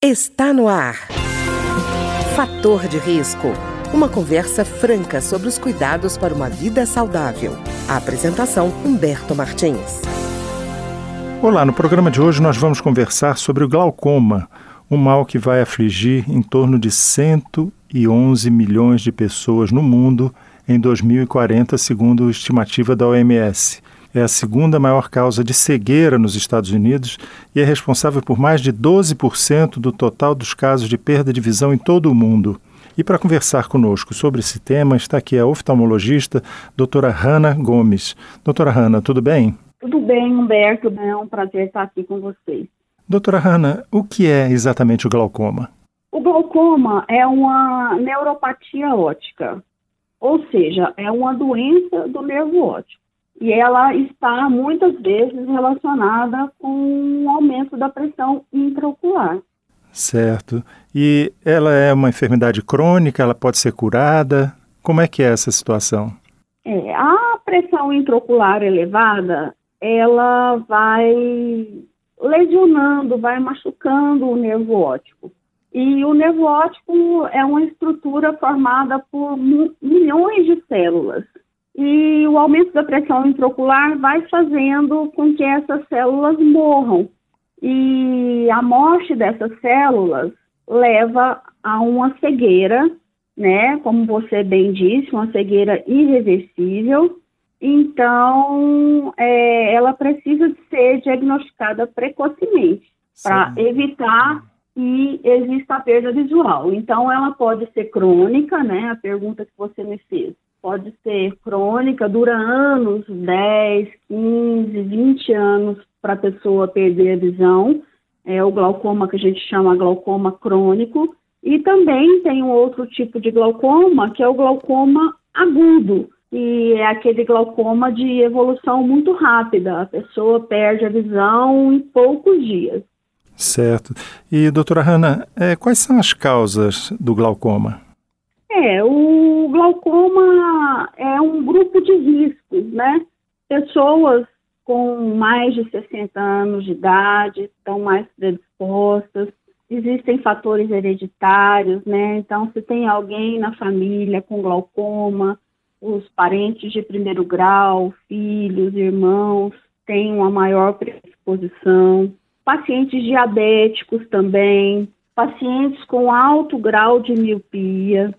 Está no ar. Fator de risco. Uma conversa franca sobre os cuidados para uma vida saudável. A apresentação, Humberto Martins. Olá, no programa de hoje nós vamos conversar sobre o glaucoma, um mal que vai afligir em torno de 111 milhões de pessoas no mundo em 2040, segundo a estimativa da OMS. É a segunda maior causa de cegueira nos Estados Unidos e é responsável por mais de 12% do total dos casos de perda de visão em todo o mundo. E para conversar conosco sobre esse tema está aqui a oftalmologista doutora Hanna Gomes. Doutora Hanna, tudo bem? Tudo bem, Humberto. É um prazer estar aqui com vocês. Doutora Hanna, o que é exatamente o glaucoma? O glaucoma é uma neuropatia óptica, ou seja, é uma doença do nervo óptico. E ela está, muitas vezes, relacionada com o aumento da pressão intraocular. Certo. E ela é uma enfermidade crônica? Ela pode ser curada? Como é que é essa situação? A pressão intraocular elevada, ela vai lesionando, vai machucando o nervo óptico. E o nervo óptico é uma estrutura formada por milhões de células. E o aumento da pressão intraocular vai fazendo com que essas células morram. E a morte dessas células leva a uma cegueira, né? Como você bem disse, uma cegueira irreversível. Então, ela precisa de ser diagnosticada precocemente para evitar que exista a perda visual. Então, ela pode ser crônica, né? A pergunta que você me fez. Pode ser crônica, dura anos, 10, 15, 20 anos para a pessoa perder a visão. É o glaucoma que a gente chama glaucoma crônico. E também tem um outro tipo de glaucoma, que é o glaucoma agudo, que é aquele glaucoma de evolução muito rápida. A pessoa perde a visão em poucos dias. Certo. E, doutora Hanna, quais são as causas do glaucoma? O glaucoma é um grupo de riscos, né? Pessoas com mais de 60 anos de idade estão mais predispostas. Existem fatores hereditários, né? Então, se tem alguém na família com glaucoma, os parentes de primeiro grau, filhos, irmãos, têm uma maior predisposição. Pacientes diabéticos também, pacientes com alto grau de miopia.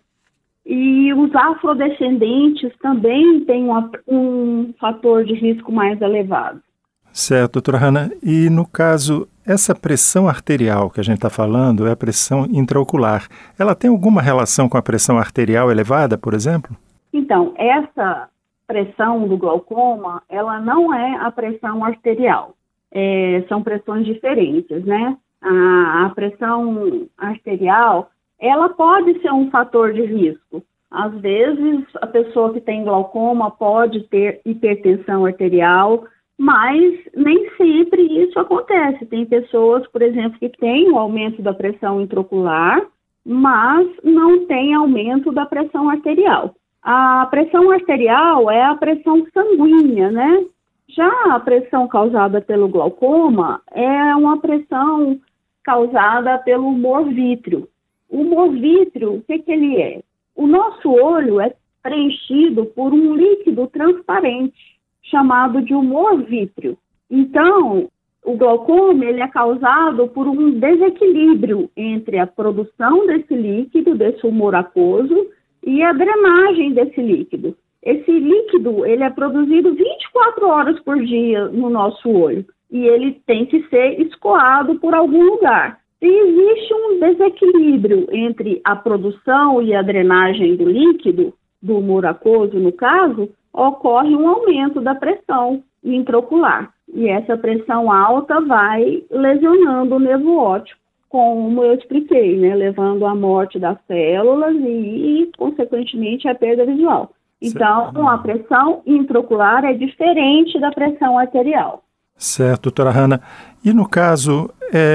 E os afrodescendentes também têm um fator de risco mais elevado. Certo, doutora Hanna. E no caso, essa pressão arterial que a gente está falando é a pressão intraocular. Ela tem alguma relação com a pressão arterial elevada, por exemplo? Então, essa pressão do glaucoma, ela não é a pressão arterial. São pressões diferentes, né? A pressão arterial, ela pode ser um fator de risco. Às vezes, a pessoa que tem glaucoma pode ter hipertensão arterial, mas nem sempre isso acontece. Tem pessoas, por exemplo, que têm o aumento da pressão intraocular, mas não tem aumento da pressão arterial. A pressão arterial é a pressão sanguínea, né? Já a pressão causada pelo glaucoma é uma pressão causada pelo humor vítreo. O humor vítreo, o que ele é? O nosso olho é preenchido por um líquido transparente, chamado de humor vítreo. Então, o glaucoma ele é causado por um desequilíbrio entre a produção desse líquido, desse humor aquoso, e a drenagem desse líquido. Esse líquido ele é produzido 24 horas por dia no nosso olho, e ele tem que ser escoado por algum lugar. Se existe um desequilíbrio entre a produção e a drenagem do líquido, do humor aquoso no caso, ocorre um aumento da pressão intraocular. E essa pressão alta vai lesionando o nervo óptico, como eu expliquei, né? Levando à morte das células e consequentemente, à perda visual. Então, a pressão intraocular é diferente da pressão arterial. Certo, doutora Hanna. E no caso,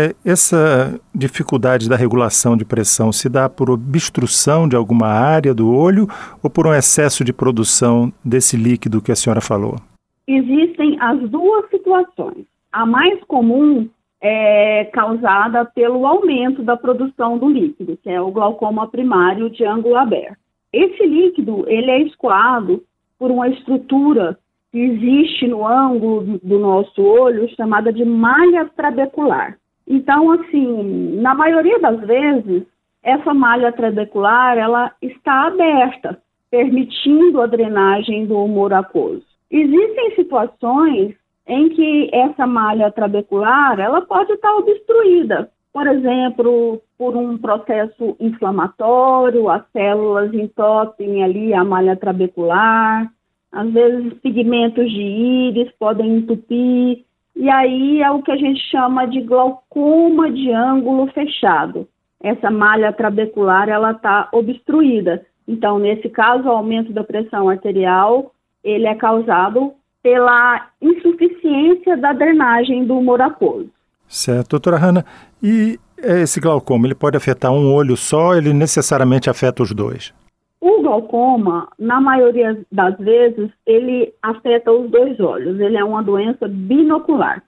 essa dificuldade da regulação de pressão se dá por obstrução de alguma área do olho ou por um excesso de produção desse líquido que a senhora falou? Existem as duas situações. A mais comum é causada pelo aumento da produção do líquido, que é o glaucoma primário de ângulo aberto. Esse líquido, ele é escoado por uma estrutura que existe no ângulo do nosso olho, chamada de malha trabecular. Então, assim, na maioria das vezes, essa malha trabecular, ela está aberta, permitindo a drenagem do humor aquoso. Existem situações em que essa malha trabecular, ela pode estar obstruída. Por exemplo, por um processo inflamatório, as células entopem ali a malha trabecular, às vezes pigmentos de íris podem entupir, e aí é o que a gente chama de glaucoma de ângulo fechado. Essa malha trabecular, ela está obstruída. Então, nesse caso, o aumento da pressão arterial, ele é causado pela insuficiência da drenagem do humor aquoso. Certo. Doutora Hanna, e esse glaucoma, ele pode afetar um olho só, ele necessariamente afeta os dois? O glaucoma, na maioria das vezes, ele afeta os dois olhos. Ele é uma doença binocular,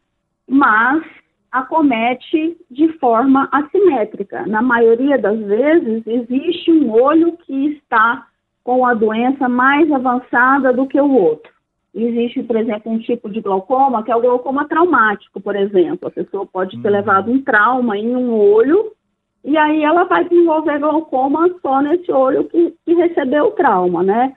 mas acomete de forma assimétrica. Na maioria das vezes, existe um olho que está com a doença mais avançada do que o outro. Existe, por exemplo, um tipo de glaucoma, que é o glaucoma traumático, por exemplo. A pessoa pode ter levado um trauma em um olho, e aí ela vai desenvolver glaucoma só nesse olho que recebeu o trauma, né?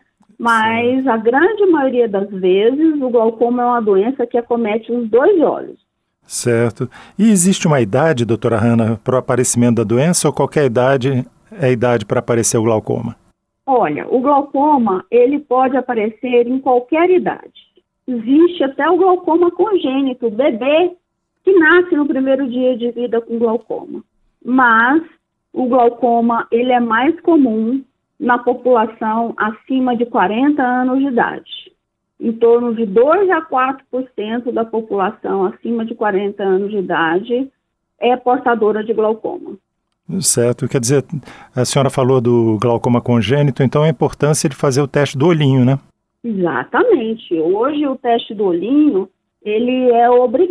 Mas a grande maioria das vezes, o glaucoma é uma doença que acomete os dois olhos. Certo. E existe uma idade, doutora Hanna, para o aparecimento da doença, ou qualquer idade é idade para aparecer o glaucoma? Olha, o glaucoma, ele pode aparecer em qualquer idade. Existe até o glaucoma congênito, o bebê que nasce no primeiro dia de vida com glaucoma. Mas o glaucoma, ele é mais comum na população acima de 40 anos de idade. Em torno de 2 a 4% da população acima de 40 anos de idade é portadora de glaucoma. Certo. Quer dizer, a senhora falou do glaucoma congênito, então a importância de fazer o teste do olhinho, né? Exatamente. Hoje o teste do olhinho, ele é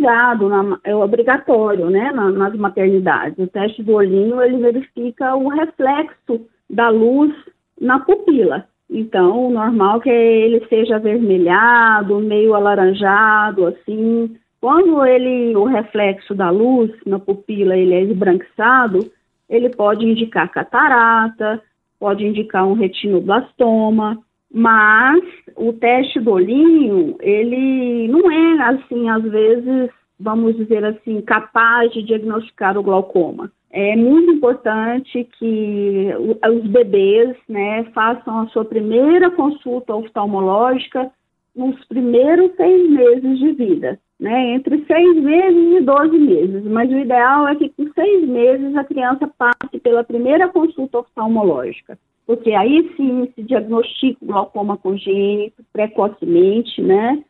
obrigatório, né, nas maternidades. O teste do olhinho, ele verifica o reflexo da luz na pupila. Então, o normal é que ele seja avermelhado, meio alaranjado, assim. Quando o reflexo da luz na pupila, ele é esbranquiçado, ele pode indicar catarata, pode indicar um retinoblastoma, mas o teste do olhinho, ele não é, assim, às vezes, vamos dizer assim, capaz de diagnosticar o glaucoma. É muito importante que os bebês, né, façam a sua primeira consulta oftalmológica nos primeiros 6 meses de vida, né, entre 6 meses e 12 meses. Mas o ideal é que com 6 meses a criança passe pela primeira consulta oftalmológica, porque aí sim se diagnostica o glaucoma congênito precocemente, né,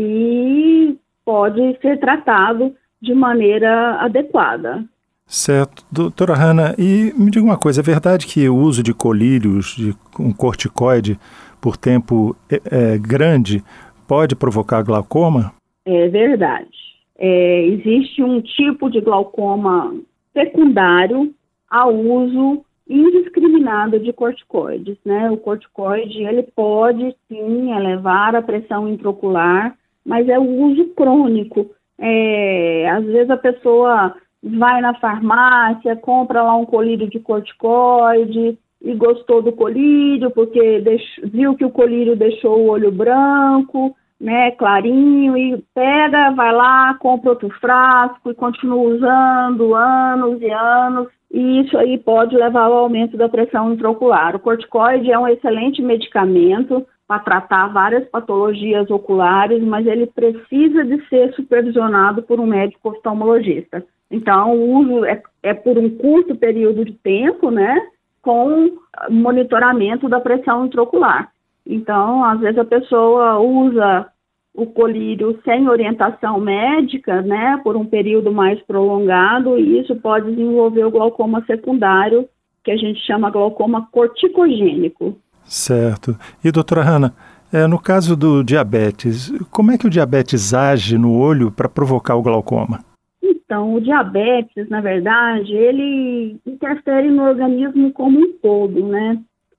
e pode ser tratado de maneira adequada. Certo. Doutora Hanna, e me diga uma coisa, é verdade que o uso de colírios, de um corticoide, por tempo grande, pode provocar glaucoma? É verdade. Existe um tipo de glaucoma secundário ao uso indiscriminado de corticoides, né? O corticoide, ele pode sim elevar a pressão intraocular, mas é o uso crônico. Às vezes a pessoa vai na farmácia, compra lá um colírio de corticoide e gostou do colírio porque viu que o colírio deixou o olho branco, né, clarinho, e pega, vai lá, compra outro frasco e continua usando anos e anos, e isso aí pode levar ao aumento da pressão intraocular. O corticoide é um excelente medicamento para tratar várias patologias oculares, mas ele precisa de ser supervisionado por um médico oftalmologista. Então, o uso é por um curto período de tempo, né, com monitoramento da pressão intraocular. Então, às vezes a pessoa usa o colírio sem orientação médica, né, por um período mais prolongado, e isso pode desenvolver o glaucoma secundário, que a gente chama glaucoma corticogênico. Certo. E, doutora Hanna, no caso do diabetes, como é que o diabetes age no olho para provocar o glaucoma? Então, o diabetes, na verdade, ele interfere no organismo como um todo, né?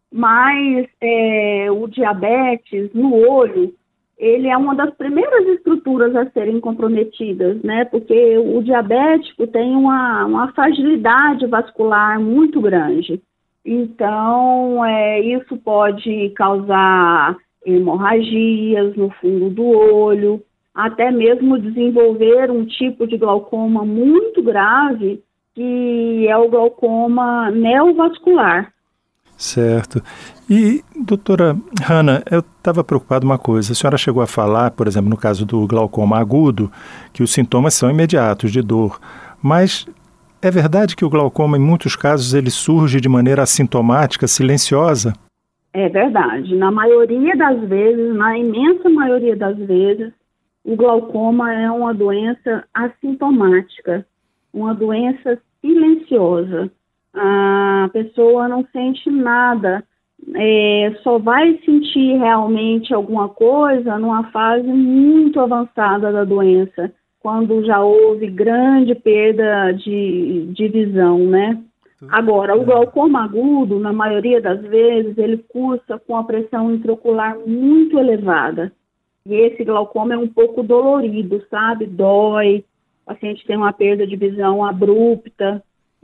Mas o diabetes no olho, ele é uma das primeiras estruturas a serem comprometidas, né? Porque o diabético tem uma fragilidade vascular muito grande. Então, isso pode causar hemorragias no fundo do olho, até mesmo desenvolver um tipo de glaucoma muito grave, que é o glaucoma neovascular. Certo. E, doutora Hanna, eu estava preocupado com uma coisa. A senhora chegou a falar, por exemplo, no caso do glaucoma agudo, que os sintomas são imediatos, de dor. Mas é verdade que o glaucoma, em muitos casos, ele surge de maneira assintomática, silenciosa? É verdade. Na maioria das vezes, na imensa maioria das vezes, o glaucoma é uma doença assintomática, uma doença silenciosa. A pessoa não sente nada, só vai sentir realmente alguma coisa numa fase muito avançada da doença, quando já houve grande perda de visão, né? Agora, o glaucoma agudo, na maioria das vezes, ele cursa com a pressão intraocular muito elevada. E esse glaucoma é um pouco dolorido, sabe? Dói, o paciente tem uma perda de visão abrupta.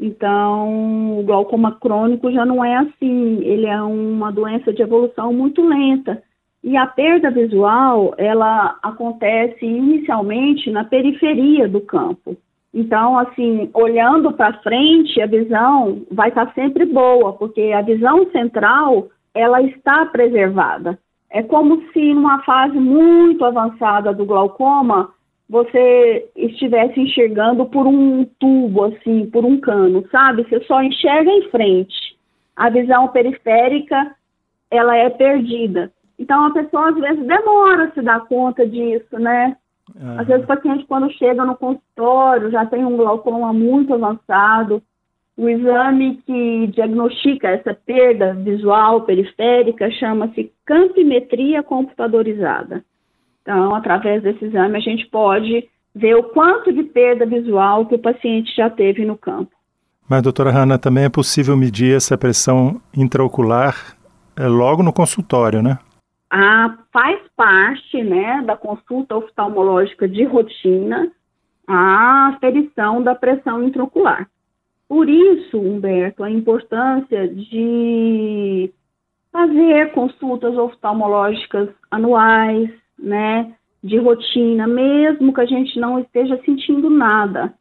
Então, o glaucoma crônico já não é assim, ele é uma doença de evolução muito lenta. E a perda visual, ela acontece inicialmente na periferia do campo. Então, assim, olhando para frente, a visão vai estar sempre boa, porque a visão central, ela está preservada. É como se numa fase muito avançada do glaucoma, você estivesse enxergando por um tubo, assim, por um cano, sabe? Você só enxerga em frente. A visão periférica, ela é perdida. Então, a pessoa, às vezes, demora a se dar conta disso, né? Às vezes, o paciente, quando chega no consultório, já tem um glaucoma muito avançado. O exame que diagnostica essa perda visual periférica chama-se campimetria computadorizada. Então, através desse exame, a gente pode ver o quanto de perda visual que o paciente já teve no campo. Mas, doutora Hanna, também é possível medir essa pressão intraocular logo no consultório, né? Faz parte, né, da consulta oftalmológica de rotina a aferição da pressão intraocular. Por isso, Humberto, a importância de fazer consultas oftalmológicas anuais, né, de rotina, mesmo que a gente não esteja sentindo nada.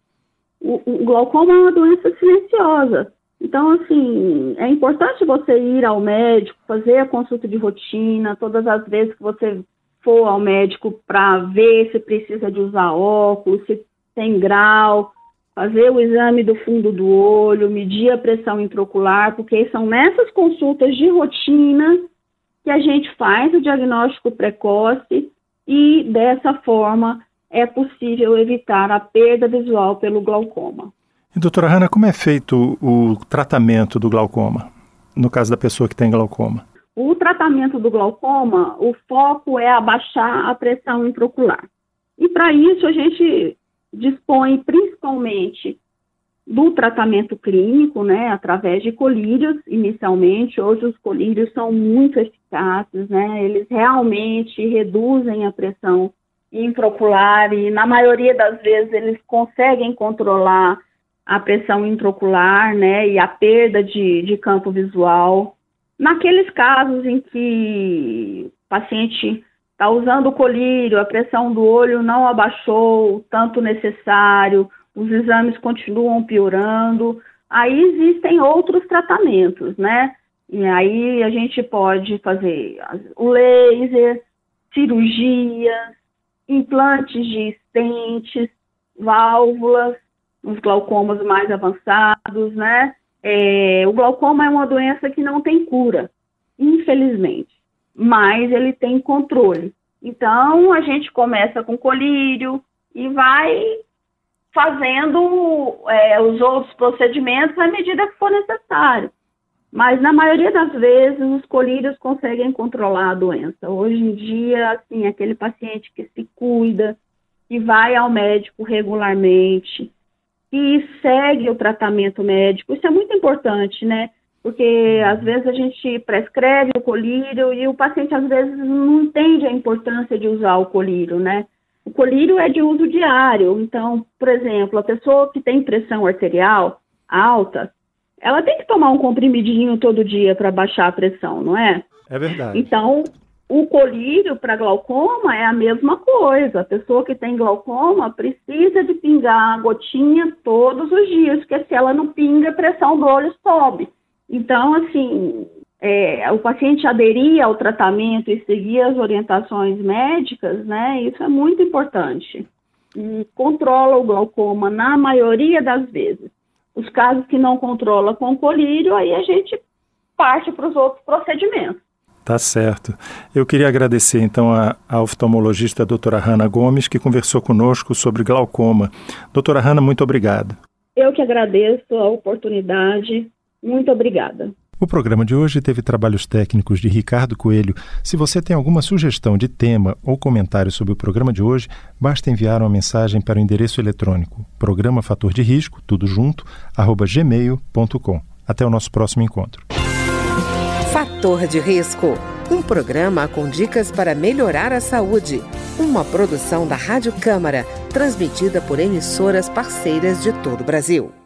O glaucoma é uma doença silenciosa. Então, assim, é importante você ir ao médico, fazer a consulta de rotina, todas as vezes que você for ao médico para ver se precisa de usar óculos, se tem grau, fazer o exame do fundo do olho, medir a pressão intraocular, porque são nessas consultas de rotina que a gente faz o diagnóstico precoce e, dessa forma, é possível evitar a perda visual pelo glaucoma. E, doutora Hanna, como é feito o tratamento do glaucoma, no caso da pessoa que tem glaucoma? O tratamento do glaucoma, o foco é abaixar a pressão intraocular. E, para isso, a gente dispõe principalmente do tratamento clínico, né, através de colírios, inicialmente. Hoje os colírios são muito eficazes, né, eles realmente reduzem a pressão intraocular e, na maioria das vezes, eles conseguem controlar a pressão intraocular, né, e a perda de campo visual. Naqueles casos em que o paciente está usando o colírio, a pressão do olho não abaixou o tanto necessário, os exames continuam piorando, aí existem outros tratamentos, né? E aí a gente pode fazer o laser, cirurgias, implantes de estentes, válvulas, os glaucomas mais avançados, né? O glaucoma é uma doença que não tem cura, infelizmente, mas ele tem controle. Então, a gente começa com colírio e vai fazendo os outros procedimentos à medida que for necessário. Mas, na maioria das vezes, os colírios conseguem controlar a doença. Hoje em dia, assim, aquele paciente que se cuida, que vai ao médico regularmente, que segue o tratamento médico. Isso é muito importante, né? Porque às vezes a gente prescreve o colírio e o paciente às vezes não entende a importância de usar o colírio, né? O colírio é de uso diário. Então, por exemplo, a pessoa que tem pressão arterial alta, ela tem que tomar um comprimidinho todo dia para baixar a pressão, não é? É verdade. Então, o colírio para glaucoma é a mesma coisa. A pessoa que tem glaucoma precisa de pingar a gotinha todos os dias, porque se ela não pinga, a pressão do olho sobe. Então, assim, o paciente aderir ao tratamento e seguir as orientações médicas, né, isso é muito importante. E controla o glaucoma na maioria das vezes. Os casos que não controla com colírio, aí a gente parte para os outros procedimentos. Tá certo. Eu queria agradecer, então, a oftalmologista doutora Hanna Gomes, que conversou conosco sobre glaucoma. Doutora Hanna, muito obrigado. Eu que agradeço a oportunidade. Muito obrigada. O programa de hoje teve trabalhos técnicos de Ricardo Coelho. Se você tem alguma sugestão de tema ou comentário sobre o programa de hoje, basta enviar uma mensagem para o endereço eletrônico programa fator de risco, tudo junto, @gmail.com. Até o nosso próximo encontro. Fator de Risco, um programa com dicas para melhorar a saúde. Uma produção da Rádio Câmara, transmitida por emissoras parceiras de todo o Brasil.